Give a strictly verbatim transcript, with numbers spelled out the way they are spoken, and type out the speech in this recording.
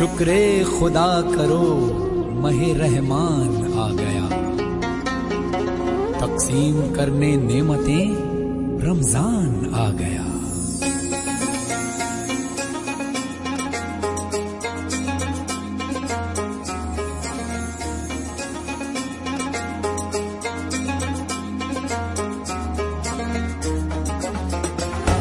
शुक्रे खुदा करो महे रहमान आ गया, तकसीम करने नेमतें रमजान आ गया।